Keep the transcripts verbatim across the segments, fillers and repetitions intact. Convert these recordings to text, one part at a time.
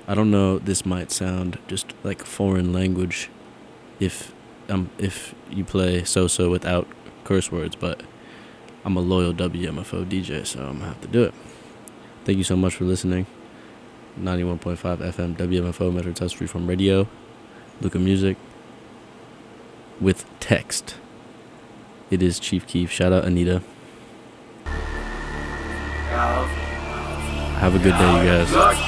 I don't know, this might sound just like foreign language if um if you play So-So without curse words, but I'm a loyal W M F O D J, so I'm gonna have to do it. Thank you so much for listening. ninety-one point five F M W M F O Metro Test Freeform Radio. Luca Music with text. It is Chief Keef. Shout out Anita. Have a good day, you guys.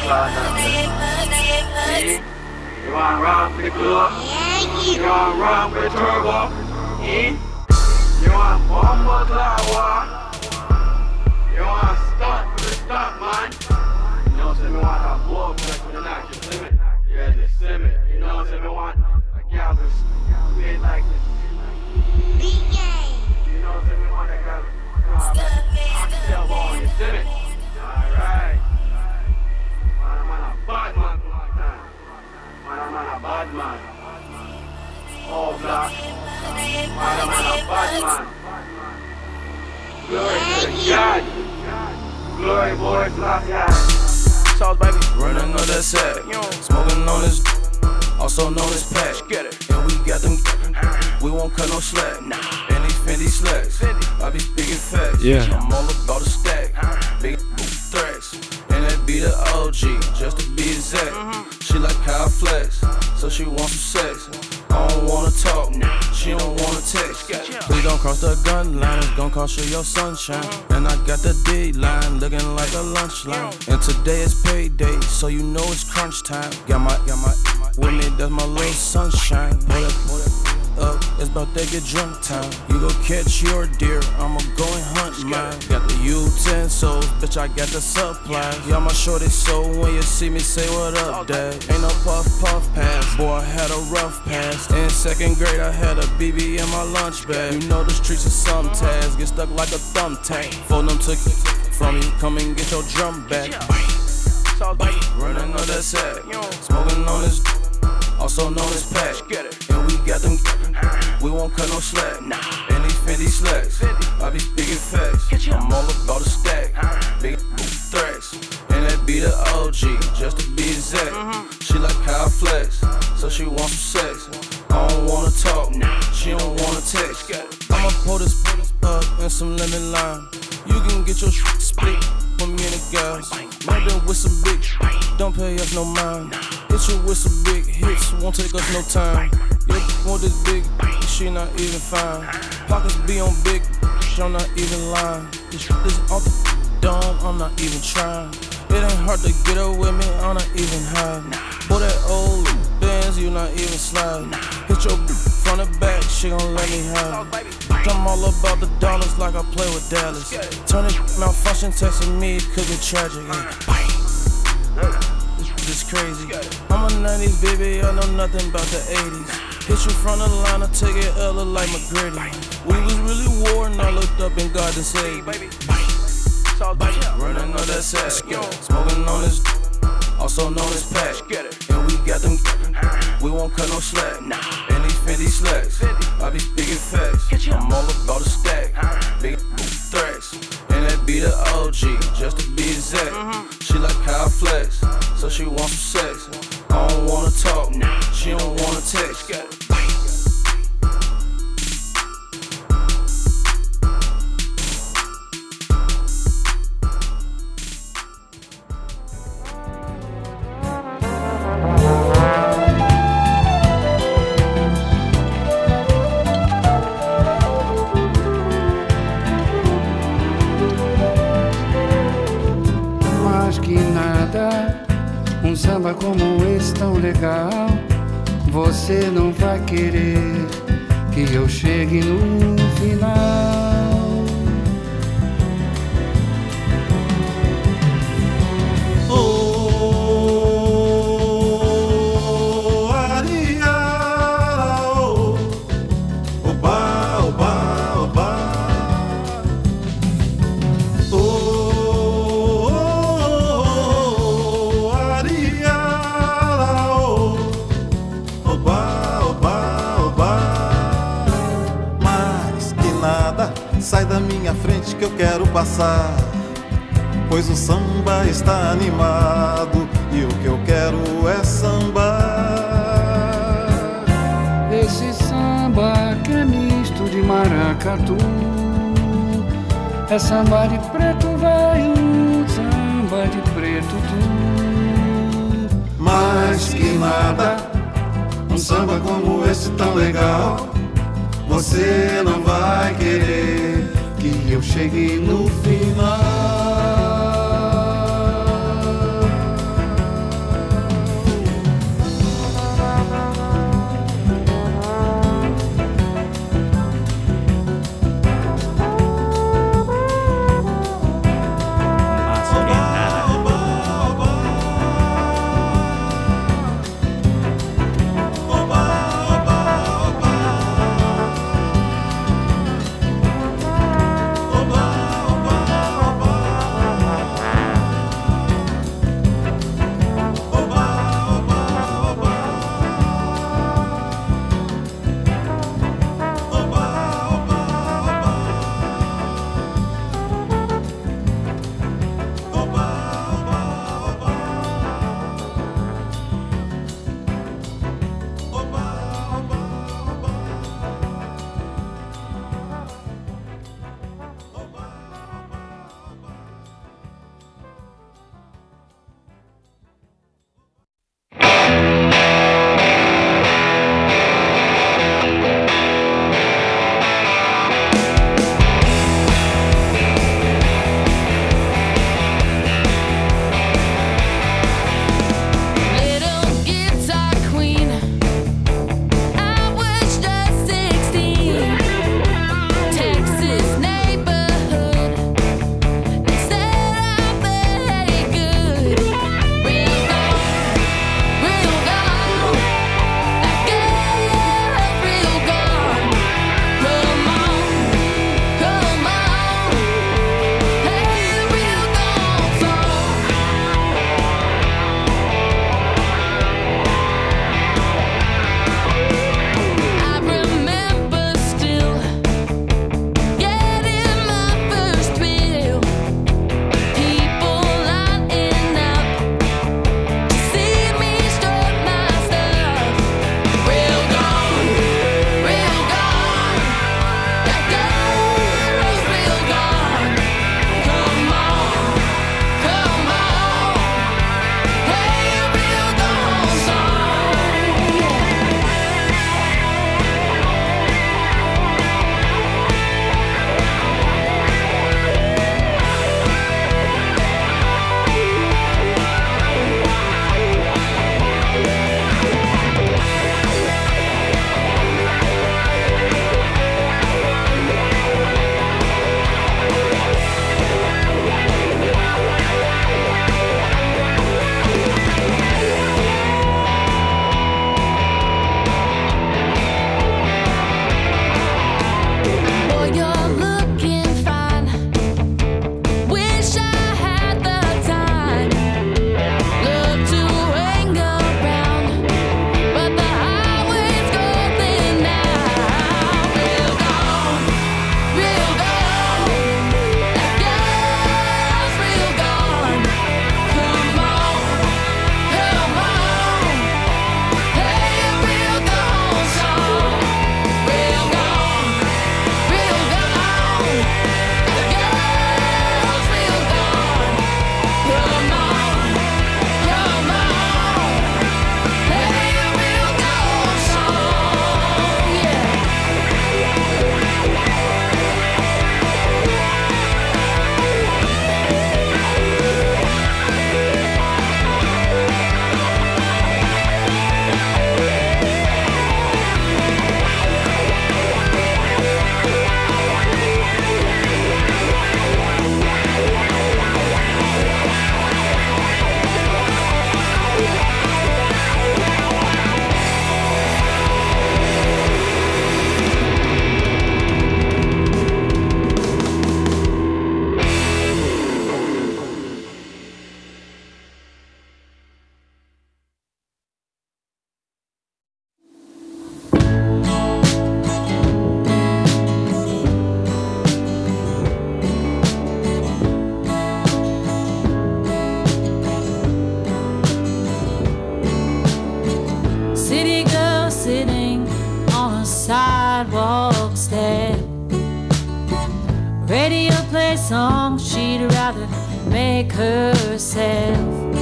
You wanna run with the club? You wanna run with the turbo? You wanna bomb with the war? You wanna stunt with the stunt, man? You know what I'm saying? We want a blow up like with an active limit. Yeah, just limit. You know what I'm saying? We want a gal to spit like this. You know what I'm saying? We want a gal to oxtail ball on your limit. Alright. Man, I'm on a bad man for a long time. Man, I'm on a bad man. All black. Man, I'm on a bad man. Glory to the God. Glory, boy, gracias. Sauce, baby. Running on that sack. Smoking on this. Also known as pack. Get it. And we got them. We won't cut no slack. And these Fendi slacks. I be speaking facts. Yeah. I'm all about a stack. Big threats. And that be the O G. Just to be exact. She like how I flex. So she wants some sex. I don't wanna talk, she don't wanna text. Please don't cross the gun line, it's gon' cost you your sunshine. And I got the D line, looking like a lunch line. And today is payday, so you know it's crunch time. Got my, got my, with me, that's my little sunshine. Hold up, hold up, up, it's about to get drunk time. You go catch your deer, I'ma go and hunt mine. Got the utensils, bitch, I got the supplies. Yeah, my shorty, so when you see me, say what up, dad. Ain't no puff, puff pass, boy, I had a rough pass. In second grade, I had a B B in my lunch bag. You know the streets are some tags, get stuck like a thumbtack. Fold them took from you, come and get your drum back. Running on that sack, smoking on this, also known as pack. And we got them, we won't cut no slack. And these Fendi slacks, I be speaking facts. I'm all about a stack, big threats. And that be the O G, just to be exact. She like how I flex, so she wants some sex. I don't wanna talk, she don't wanna text. I'ma pour this up and some lemon lime. You can get your shit split from me and the guys. Murder with some big, don't pay us no mind. Hit you with some big hits, won't take us no time. Yeah, want this big, she not even fine. Pockets be on big, I'm not even lying. This is off the dome, I'm not even trying. It ain't hard to get her with me, I'm not even high. Boy, that old Benz, you not even slide. Hit your front and back, she gon' let me have it. I'm all about the dollars like I play with Dallas. Turn it malfunction, texting me, it could be tragic. Yeah. This is crazy. I'm a nineties baby, I know nothing about the eighties. Hit you from the line, I take it L like McGrady. We was really warring, I looked up and God and saved me. Running on that sack, smoking on this, also known as pack. And we got them, we won't cut no slack. And these Fendi slacks, I be speaking facts. I'm all about a stack, big threats. And that be the O G, just to be exact. She like how I flex, so she wants some sex. I don't wanna talk, she don't wanna text. Um samba como esse tão legal, você não vai querer que eu chegue no final. Oh, Ariara, oh, oba, oba, oba. Oh, Ariara, oh, oba, oba, oba. Mais que nada, sai da minha frente que eu quero passar, pois o samba está animado e o que eu quero maracatu. É samba de preto velho, samba de preto tu. Mais que nada, um samba como esse tão legal, você não vai querer que eu chegue no final. song she'd rather make herself,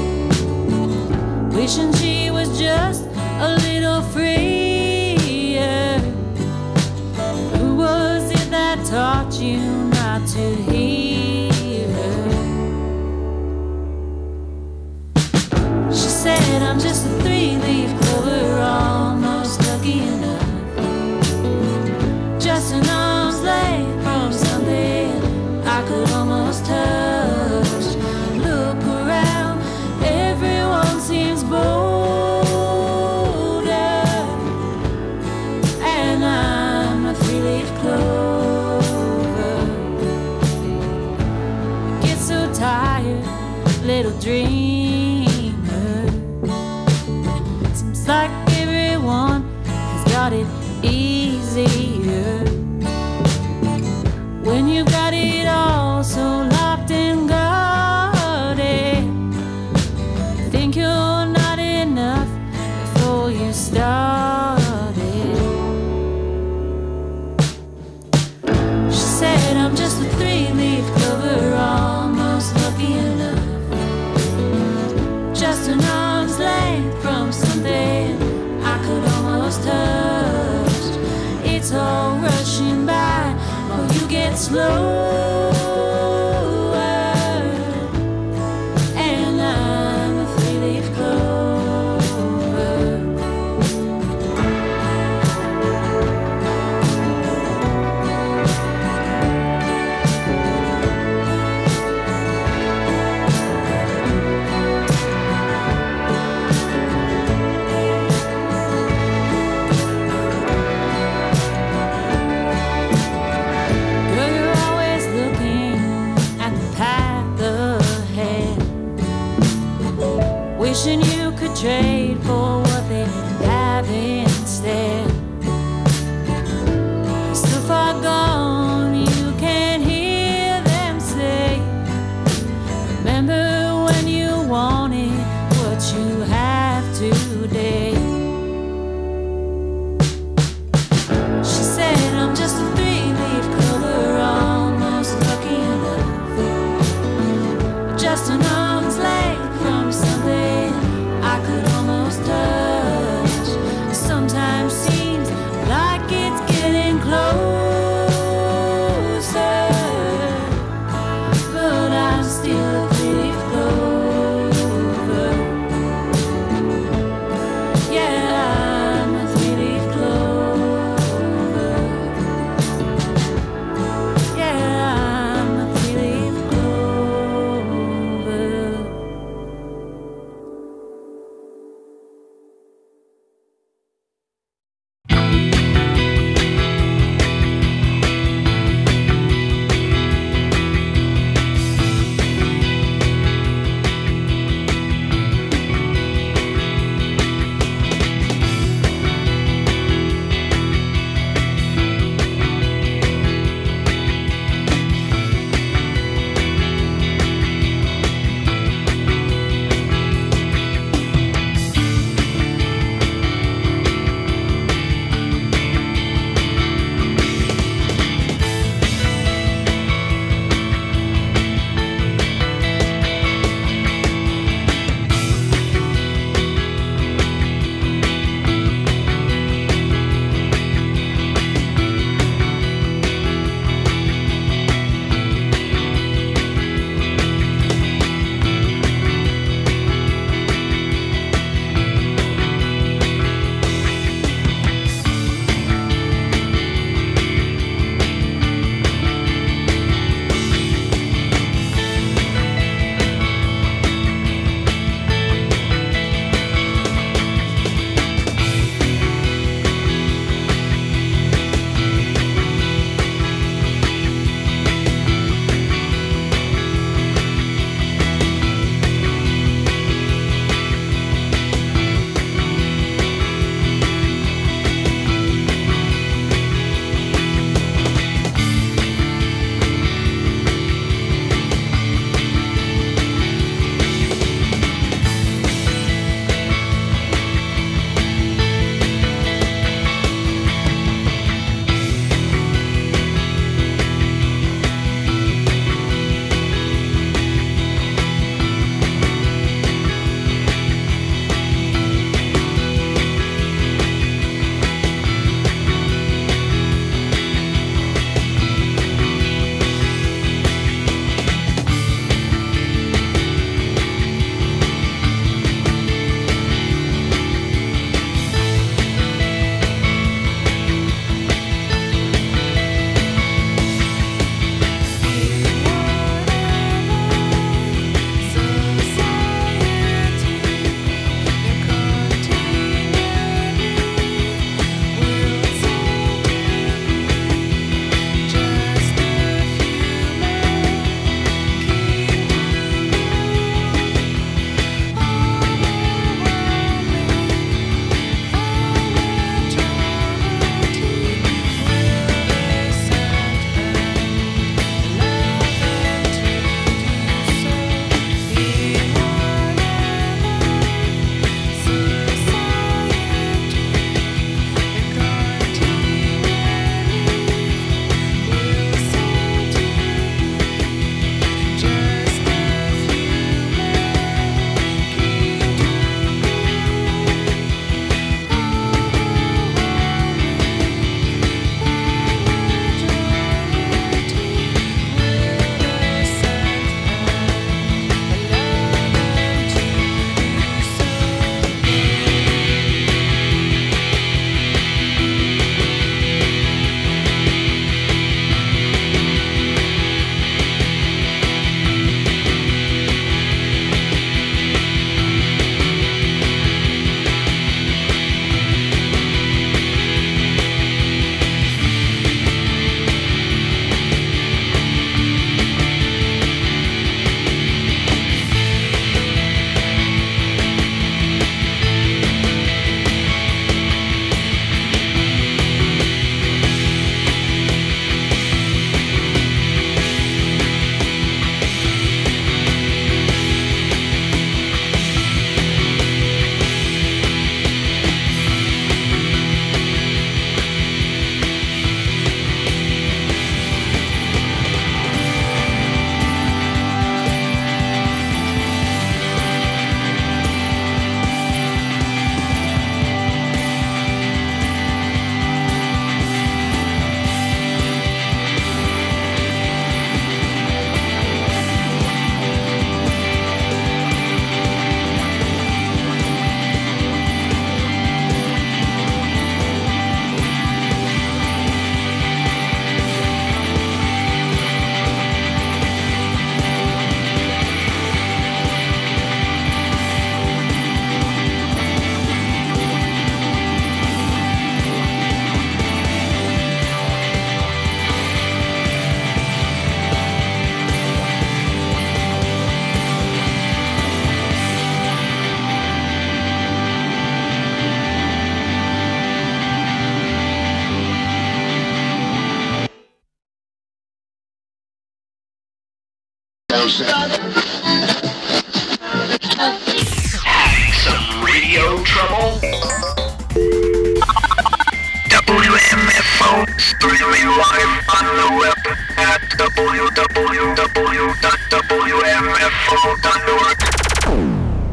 wishing she was just a little freer. Who was it that taught you not to hear her? She said, I'm just a three-leaf clover, almost lucky enough, just an arm's length from something I could almost touch. Look around, everyone seems bolder, and I'm a three-leaf clover. Get so tired, little dreamer. Seems like everyone has got it easier when you've got it all so locked and guarded. Think you're not enough before you started. She said, I'm just a three-leaf clover, almost lucky enough, just an arm's length from something I could almost touch. It's all rushing by, oh, you get slower, and I'm a three-leaf clover. Girl, you're always looking at the path ahead, wishing you could trade for what they have instead. You're so far gone, you can't hear them say, remember when you wanted what you have today. She said, I'm just a three-leaf clover, almost lucky enough, just an arm's length from something I could almost touch. Sometimes see Having some radio trouble? W M F O streaming live on the web at w w w dot w m f o dot org.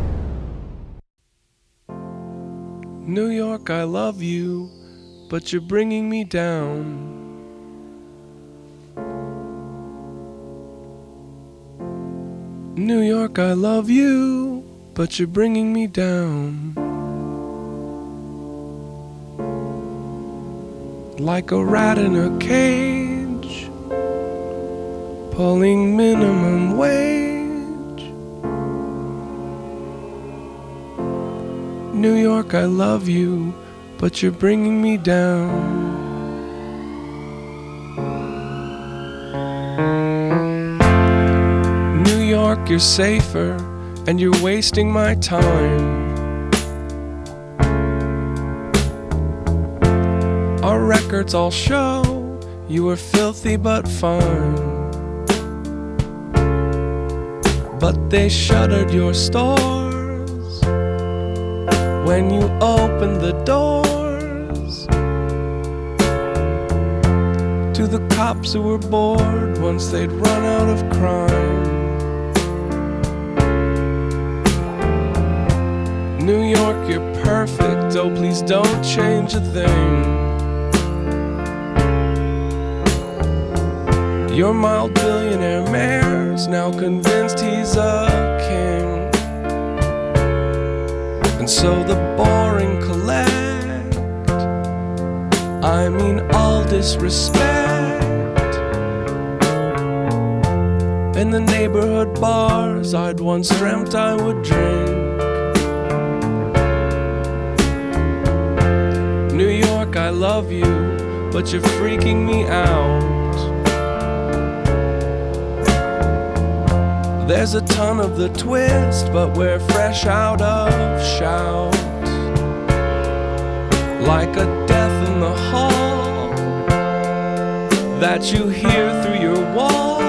New York, I love you, but you're bringing me down. New York, I love you, but you're bringing me down. Like a rat in a cage, pulling minimum wage. New York, I love you, but you're bringing me down. New York, you're safer, and you're wasting my time. Our records all show you were filthy but fine. But they shuttered your stores when you opened the doors to the cops who were bored once they'd run out of crime. New York, you're perfect, oh please don't change a thing. Your mild billionaire mayor's now convinced he's a king, and so the boring collect, I mean all disrespect. In the neighborhood bars I'd once dreamt I would drink. New York, I love you, but you're freaking me out. There's a ton of the twist, but we're fresh out of shout. Like a death in the hall that you hear through your wall.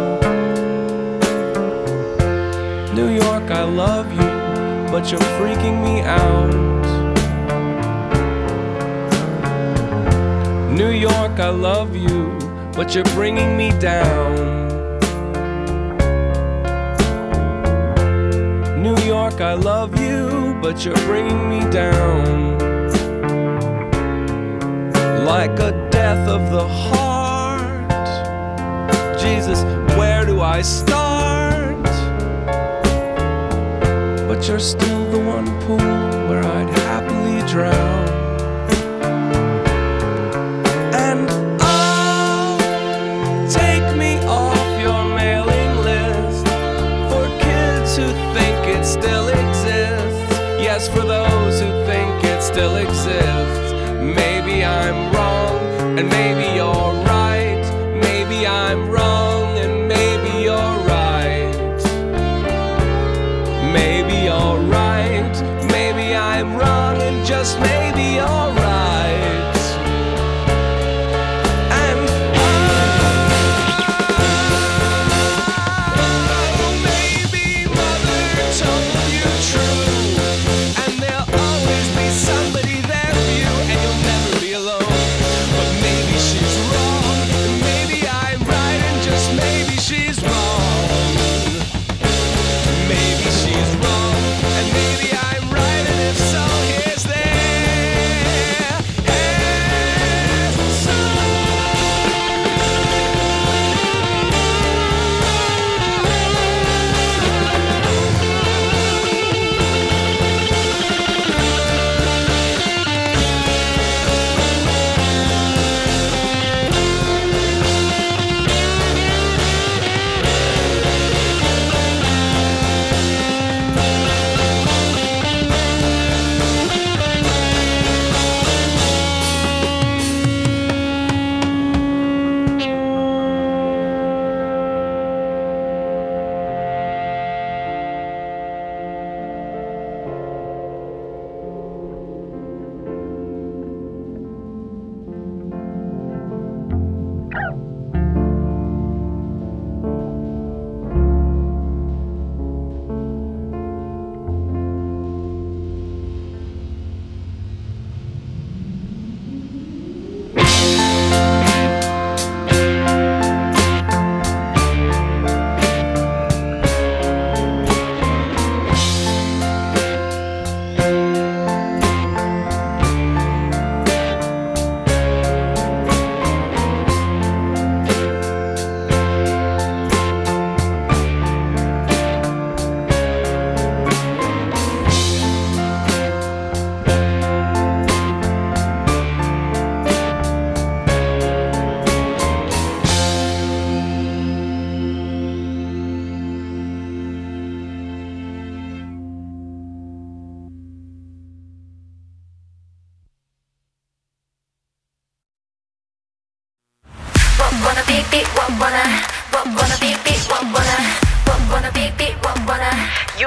New York, I love you, but you're freaking me out. New York, I love you, but you're bringing me down. New York, I love you, but you're bringing me down. Like a death of the heart. Jesus, where do I start? But you're still the one pool where I'd happily drown. And oh, take me off your mailing list for kids who think it still exists. Yes, for those who think it still exists. Maybe I'm wrong, and maybe you're right. Maybe I'm wrong, and maybe you're right. Maybe you're right. Maybe I'm wrong, and just maybe you're right. And oh, maybe mother told you true, and there'll always be somebody there for you, and you'll never be alone. But maybe she's wrong, and maybe I'm right, and just maybe she's wrong. Maybe she's wrong, and maybe I'm right, and if so, here's this.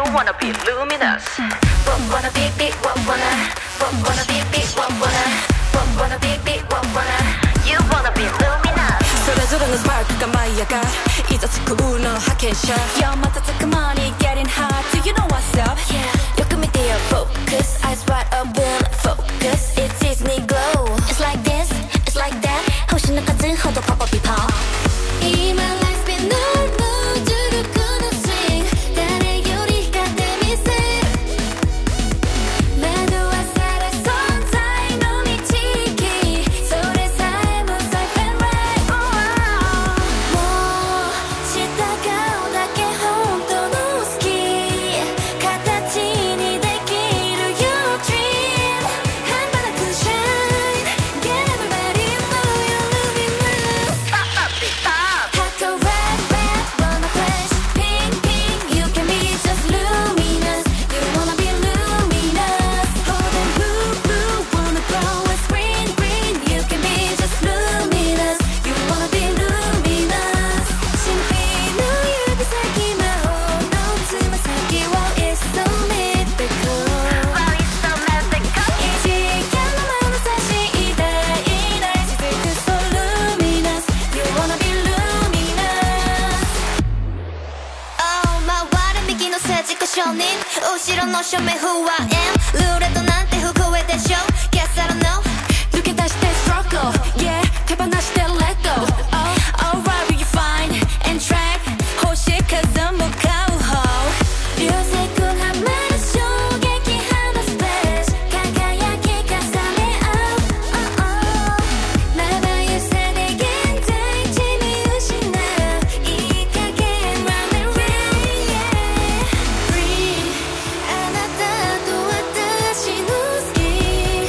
wanna be luminous. What wanna be, be, what wanna. What wanna be, be, what wanna. What wanna be, be, what wanna. You wanna be luminous. それぞれのスパークが舞い上がるいざ救うの派遣者 Yo 瞬く間に getting hot Do you know what's up? Yeah よく見てよ focus Eyes wide open focus It's Disney glow It's like this It's like that 星の数ほどポポピポ今 life's been normal 重力のスイング誰より光ってみせる惑わされ存在の導きそれさえも safe and rightもう従うだけ本当の好き形にできる Your dream 半端なく shine Get everybody know you're luminous Pop, pop, beat, pop. Pack a red, red, wanna flash Pink, pink, you can be just luminous You wanna be luminous Hold on, blue, blue, wanna glow It's green, green, you can be just luminous You wanna be luminous 神秘の指先魔法のつま先 Wow, it's so mythical Wow, it's so magical. 一眼の眼差し痛いない雫 So luminous You wanna be luminous Oh 回る右の政治家承認後ろの署名不安ルーレットなんて不公平でしょ Guess I don't know 抜け出して struggle Yeah 手放して let go Oh alright will you find and track 星数も買う方流星群はまる衝撃波のスペース輝き重ね合う Oh oh まばゆさで現在地見失ういい加減 Run and rain Yeah Breathe あなたと私の好き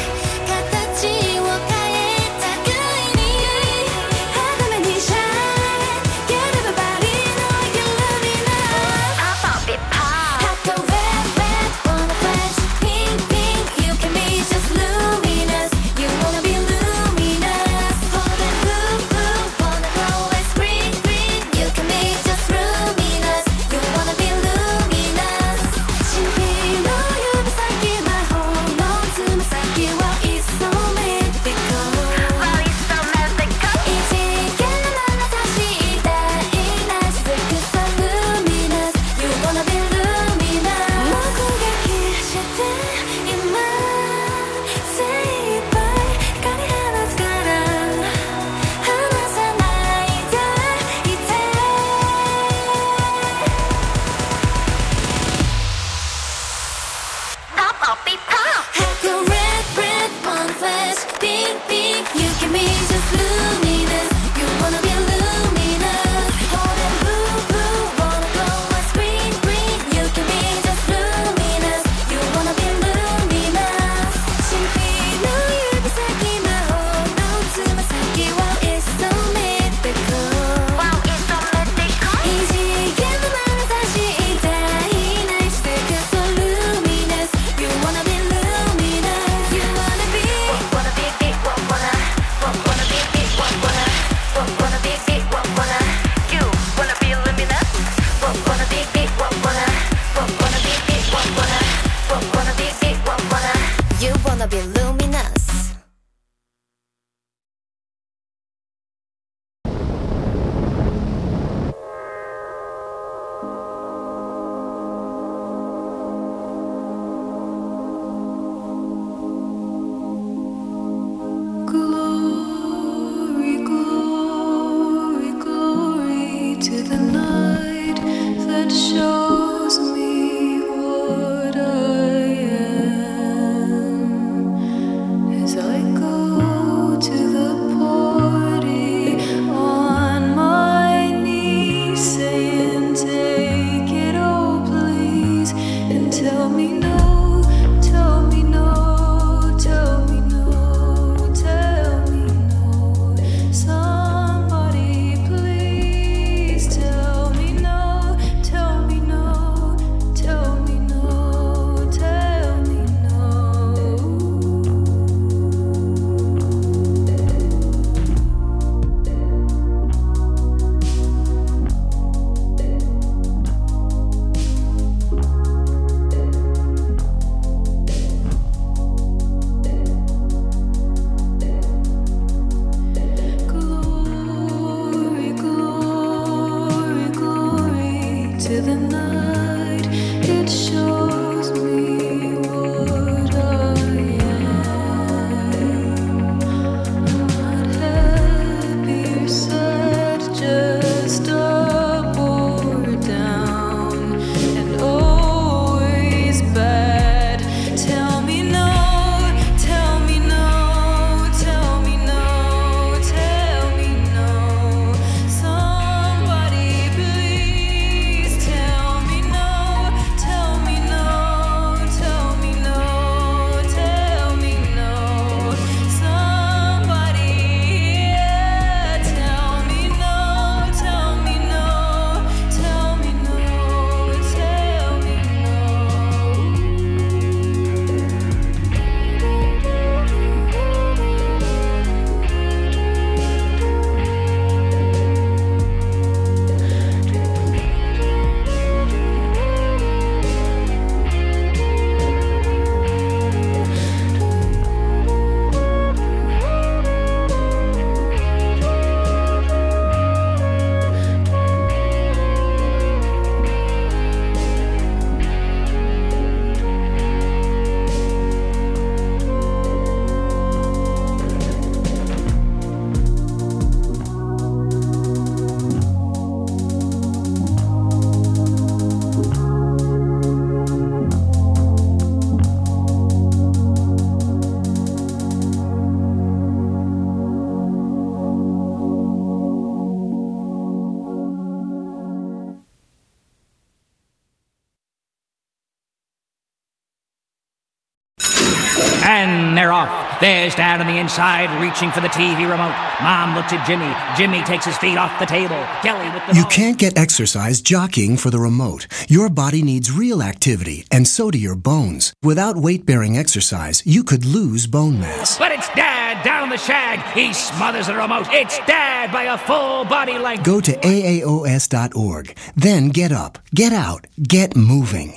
And they're off. There's Dad on the inside, reaching for the T V remote. Mom looks at Jimmy. Jimmy takes his feet off the table. Kelly with the You ball. can't get exercise jockeying for the remote. Your body needs real activity, and so do your bones. Without weight-bearing exercise, you could lose bone mass. But it's Dad down on the shag. He smothers the remote. It's Dad by a full body length. Go to A A O S dot org. Then get up, get out, get moving.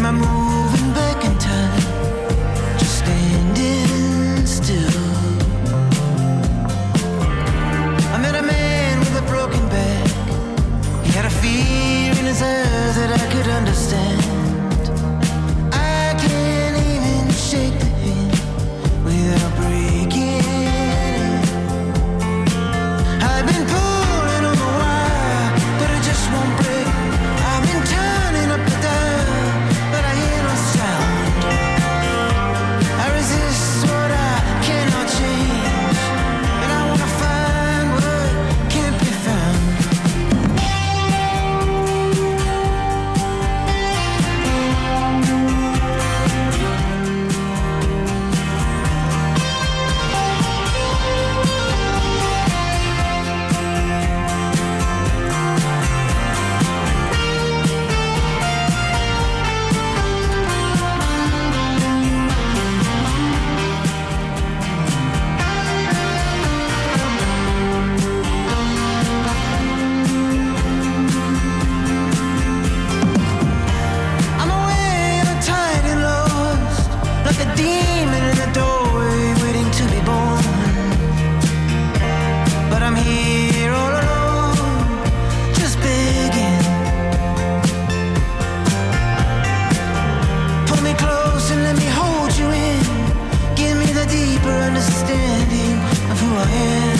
Am I moving back in time? Just standing still. I met a man with a broken back. He had a fear in his eyes that I could understand. I can't even shake the hand without breaking it. I've been pulling on the wire, but it just won't break. I've been turning up the dial, but I hear no sound. I resist what I cannot change, and I wanna find what can't be found. I'm away and I'm tired and lost, like a demon in a doorway waiting to be born. But I'm here all alone, just begging. Pull me close and let me hold you in. Give me the deeper understanding of who I am.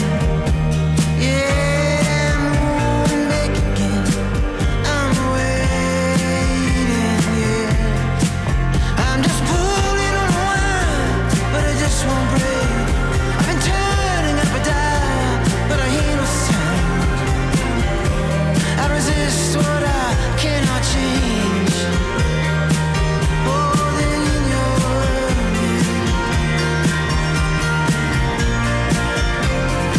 Yeah, I'm moving back again. I'm waiting, yeah. I'm just pulling on a wire, but it just won't break. I've been turning up a dial, but I hear no sound. I resist what I cannot change. Oh, then in your world, yeah.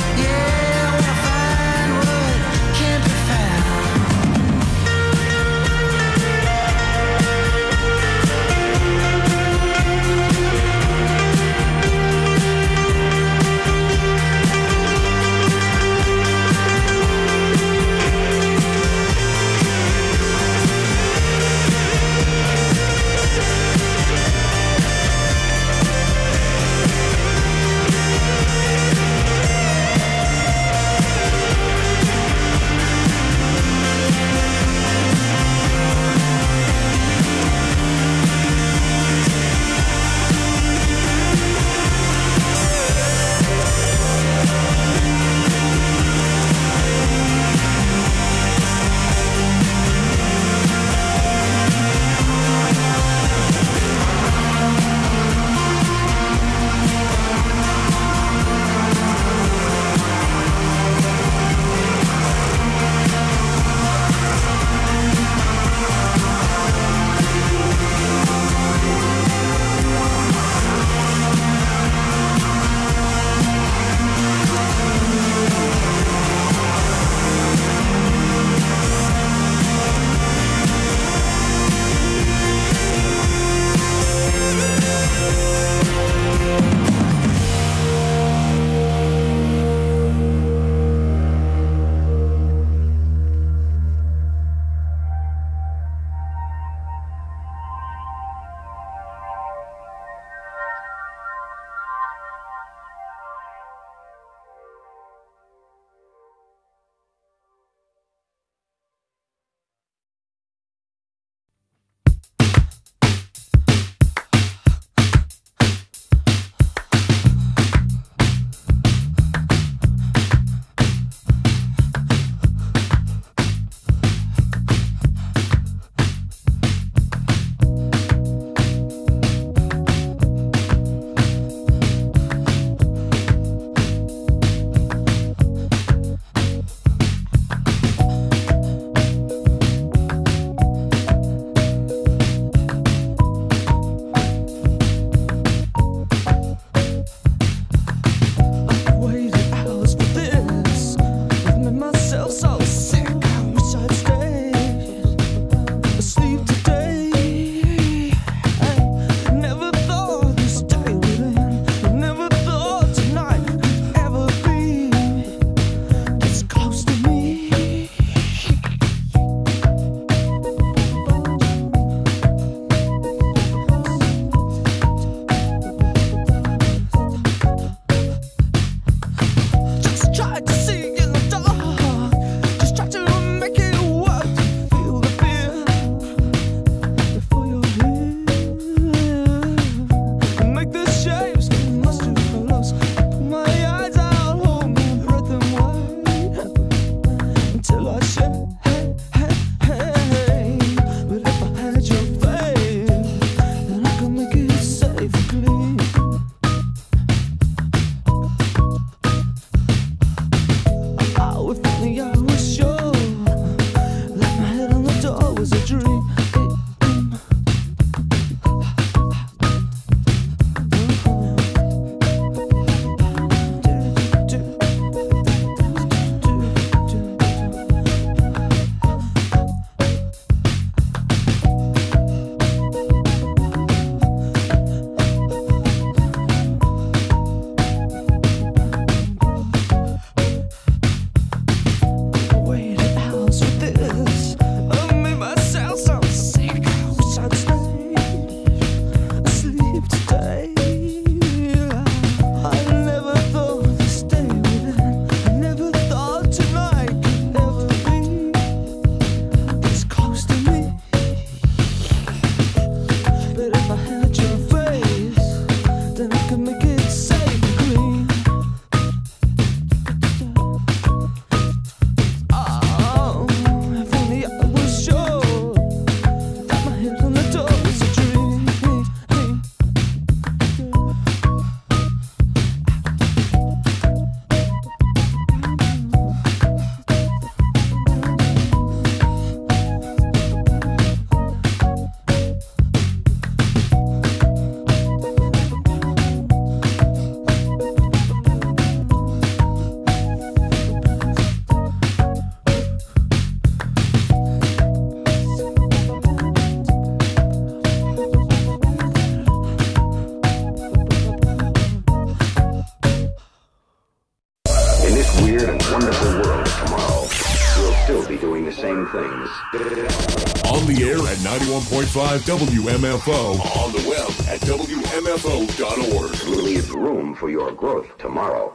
On the air at ninety-one point five W M F O. On the web at W M F O dot org. Leave room for your growth tomorrow.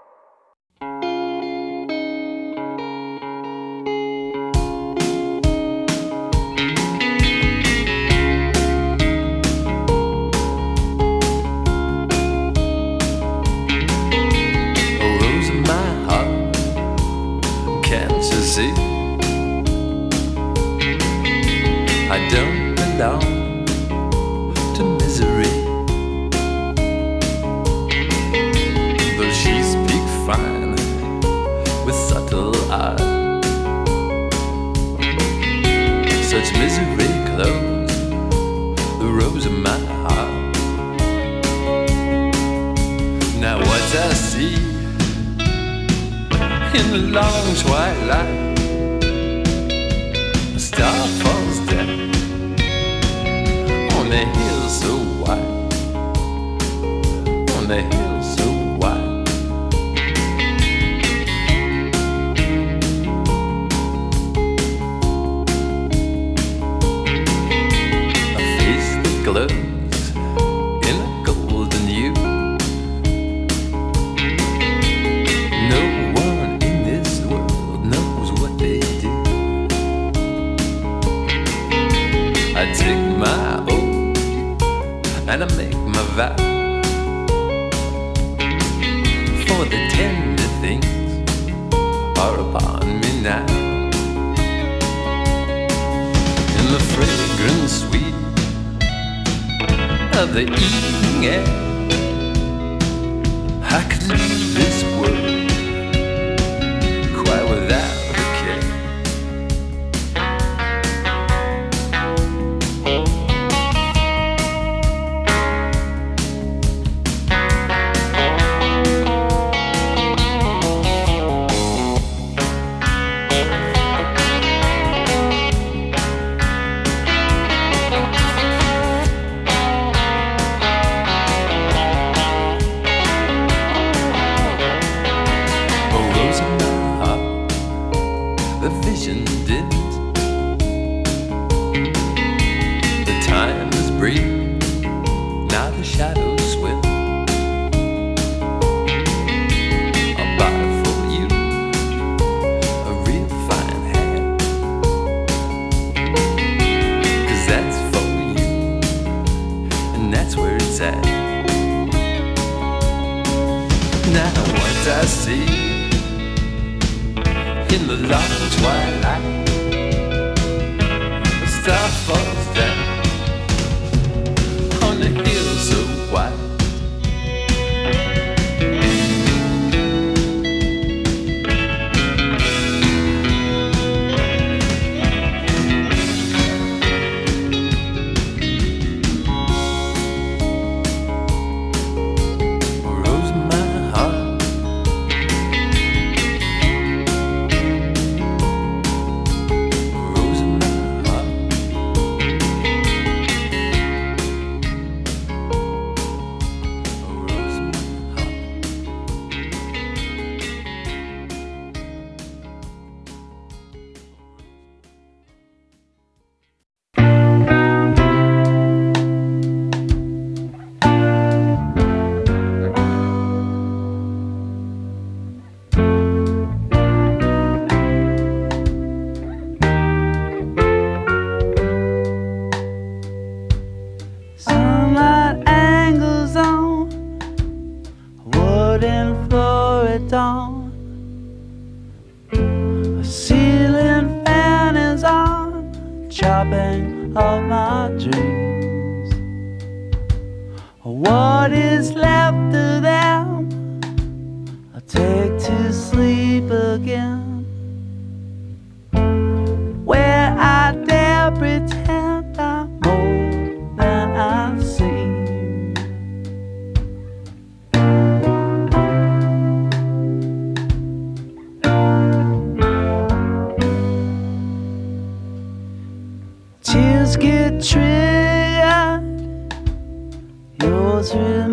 I don't belong to misery, though she speaks fine with subtle eye. Such misery clothes the rose of my heart. Now what I see in the long twilight, a star falls down on the hill so wide, on the hill so wide. A face that glows in a golden hue. No one in this world knows what they do. I take my oath and I make my vow, for the tender things are upon me now. In the fragrant sweet of the evening air, I could leave this world quite without a care.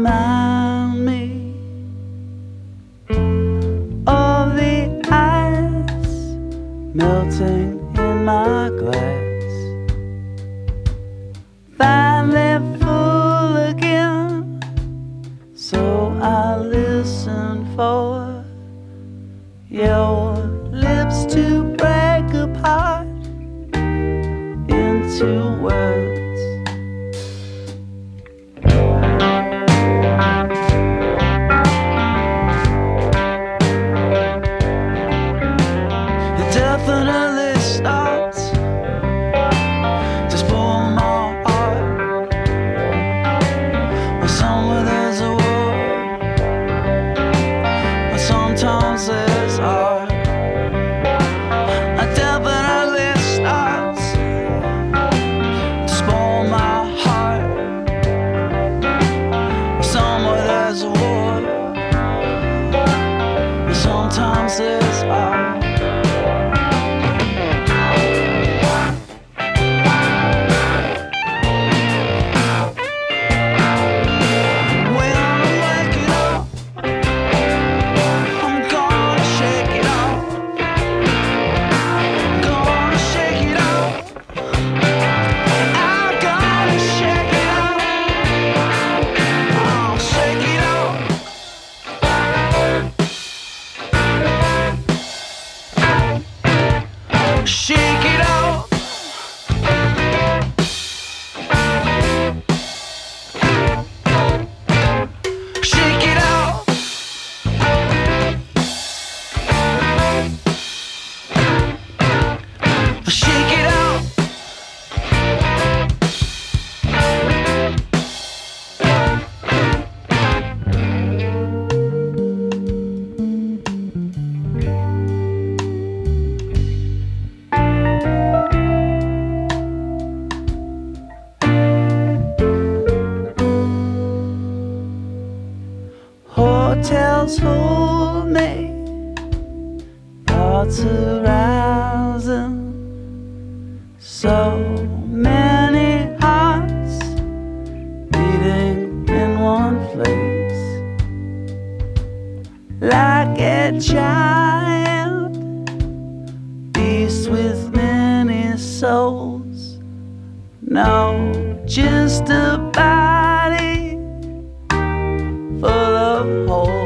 Remind me of the eyes else hold me. Thoughts arousing, so many hearts beating in one place, like a giant beast with many souls. No, just a body full of holes.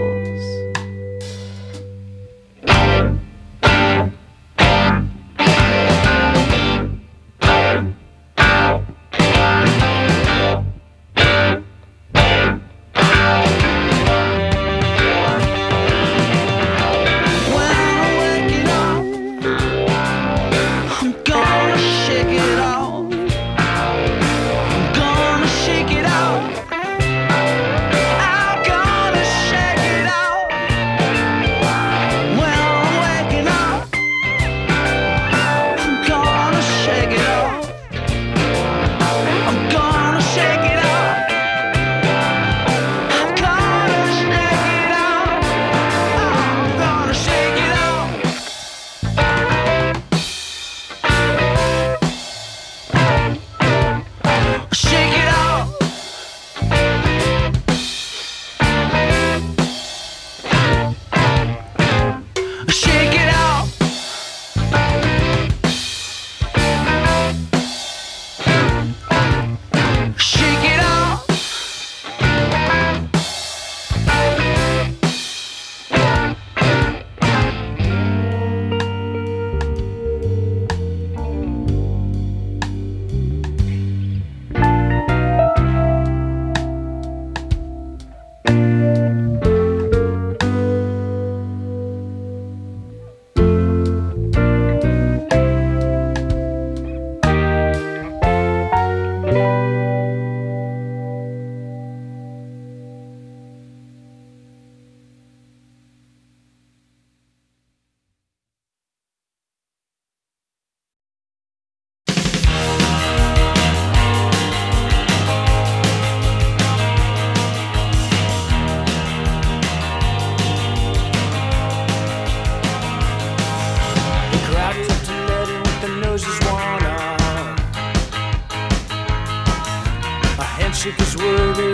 handshake is worthy,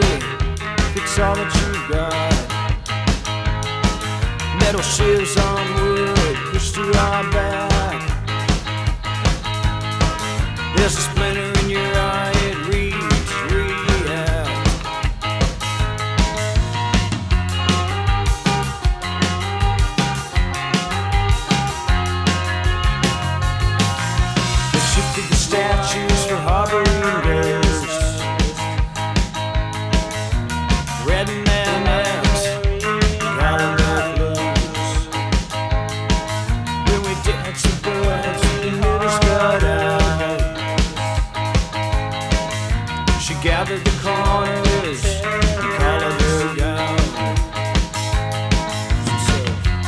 it's all that you've got. Metal shears on wood, pushed to our back. There's a splinter in your eye, it reads, react. They shifted the statues for harboring ghosts. Red man ants, got in their clothes. When we danced the birds, the needles got out. She gathered the corners and collared her gown. She said,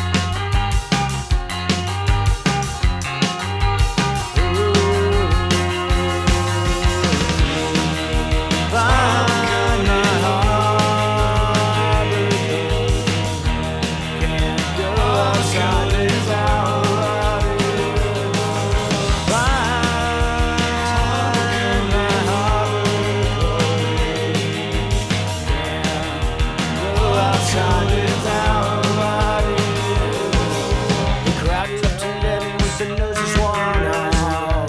find my harbor door. Can't go outside without you. Find my harbor door. Can't go outside without you. The crowd up to eleven with their noses worn out.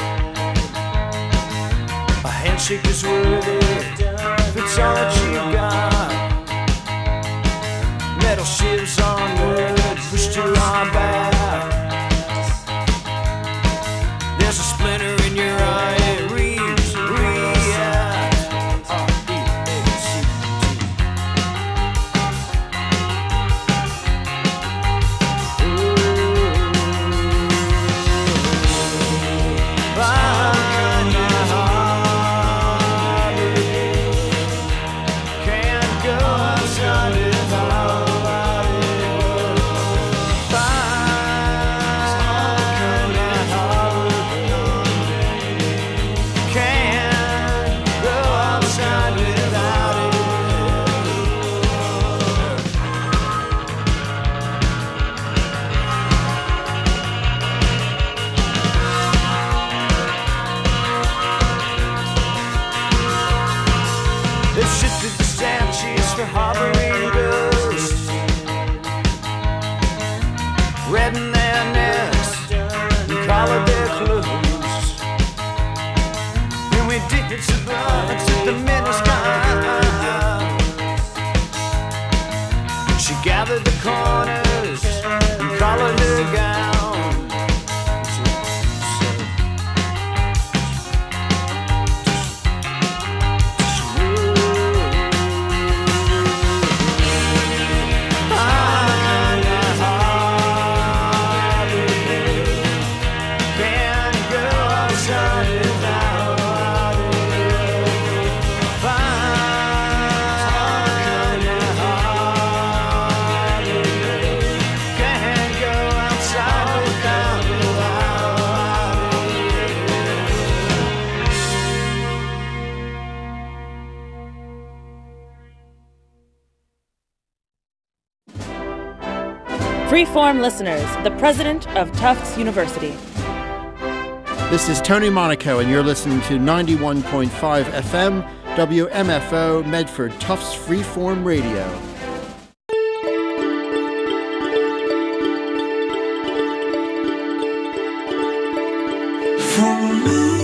A handshake is worthy, if it's all that you got. Metal shivs on wood, pushed to our back. There's a splinter in your eye, it reads, react. R E A C T. Find my harbor door. Can't They've shifted the statues for harboring ghosts, redden their necks and collared their clothes. And we did it to the, to the miniskirt. She gathered the corners and collared her gown. Freeform listeners, the president of Tufts University. This is Tony Monaco, and you're listening to ninety-one point five F M, W M F O, Medford, Tufts Freeform Radio. For me.